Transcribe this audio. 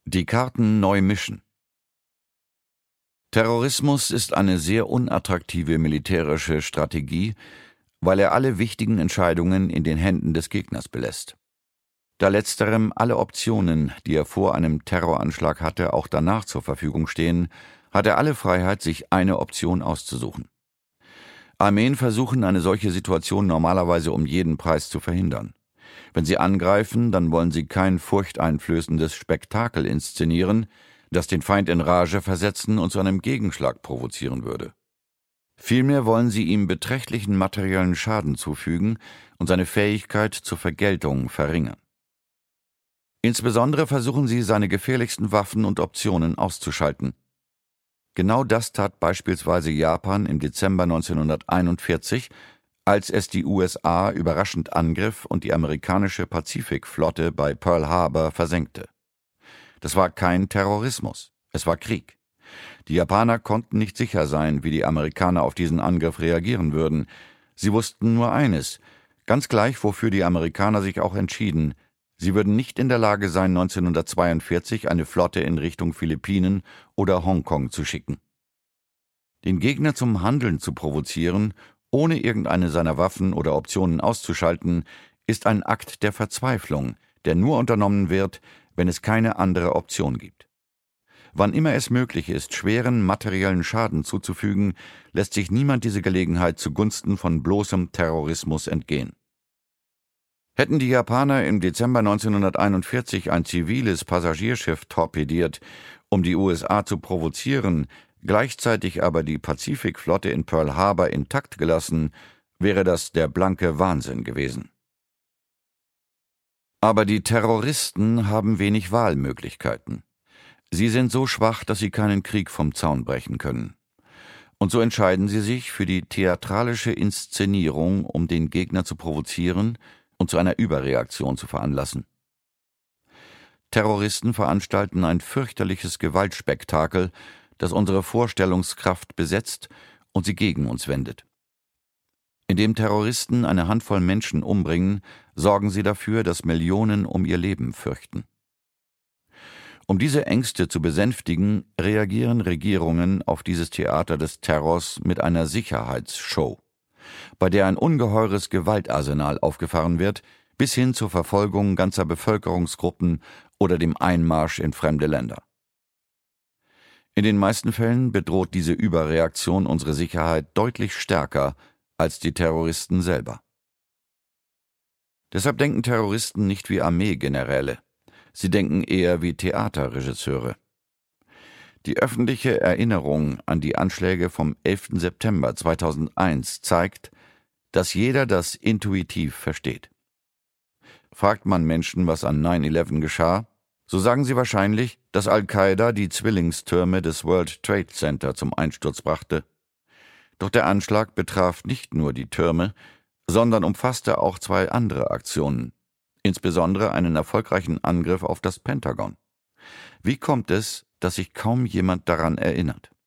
Die Karten neu mischen. Terrorismus ist eine sehr unattraktive militärische Strategie, weil er alle wichtigen Entscheidungen in den Händen des Gegners belässt. Da letzterem alle Optionen, die er vor einem Terroranschlag hatte, auch danach zur Verfügung stehen, hat er alle Freiheit, sich eine Option auszusuchen. Armeen versuchen eine solche Situation normalerweise um jeden Preis zu verhindern. Wenn sie angreifen, dann wollen sie kein furchteinflößendes Spektakel inszenieren, das den Feind in Rage versetzen und zu einem Gegenschlag provozieren würde. Vielmehr wollen sie ihm beträchtlichen materiellen Schaden zufügen und seine Fähigkeit zur Vergeltung verringern. Insbesondere versuchen sie, seine gefährlichsten Waffen und Optionen auszuschalten. Genau das tat beispielsweise Japan im Dezember 1941, als es die USA überraschend angriff und die amerikanische Pazifikflotte bei Pearl Harbor versenkte. Das war kein Terrorismus, es war Krieg. Die Japaner konnten nicht sicher sein, wie die Amerikaner auf diesen Angriff reagieren würden. Sie wussten nur eines: ganz gleich, wofür die Amerikaner sich auch entschieden, sie würden nicht in der Lage sein, 1942 eine Flotte in Richtung Philippinen oder Hongkong zu schicken. Den Gegner zum Handeln zu provozieren, ohne irgendeine seiner Waffen oder Optionen auszuschalten, ist ein Akt der Verzweiflung, der nur unternommen wird, wenn es keine andere Option gibt. Wann immer es möglich ist, schweren materiellen Schaden zuzufügen, lässt sich niemand diese Gelegenheit zugunsten von bloßem Terrorismus entgehen. Hätten die Japaner im Dezember 1941 ein ziviles Passagierschiff torpediert, um die USA zu provozieren, gleichzeitig aber die Pazifikflotte in Pearl Harbor intakt gelassen, wäre das der blanke Wahnsinn gewesen. Aber die Terroristen haben wenig Wahlmöglichkeiten. Sie sind so schwach, dass sie keinen Krieg vom Zaun brechen können. Und so entscheiden sie sich für die theatralische Inszenierung, um den Gegner zu provozieren und zu einer Überreaktion zu veranlassen. Terroristen veranstalten ein fürchterliches Gewaltspektakel, das unsere Vorstellungskraft besetzt und sie gegen uns wendet. Indem Terroristen eine Handvoll Menschen umbringen, sorgen sie dafür, dass Millionen um ihr Leben fürchten. Um diese Ängste zu besänftigen, reagieren Regierungen auf dieses Theater des Terrors mit einer Sicherheitsshow, bei der ein ungeheures Gewaltarsenal aufgefahren wird, bis hin zur Verfolgung ganzer Bevölkerungsgruppen oder dem Einmarsch in fremde Länder. In den meisten Fällen bedroht diese Überreaktion unsere Sicherheit deutlich stärker als die Terroristen selber. Deshalb denken Terroristen nicht wie Armeegeneräle. Sie denken eher wie Theaterregisseure. Die öffentliche Erinnerung an die Anschläge vom 11. September 2001 zeigt, dass jeder das intuitiv versteht. Fragt man Menschen, was an 9/11 geschah, so sagen sie wahrscheinlich, dass Al-Qaida die Zwillingstürme des World Trade Center zum Einsturz brachte. Doch der Anschlag betraf nicht nur die Türme, sondern umfasste auch zwei andere Aktionen, insbesondere einen erfolgreichen Angriff auf das Pentagon. Wie kommt es, dass sich kaum jemand daran erinnert?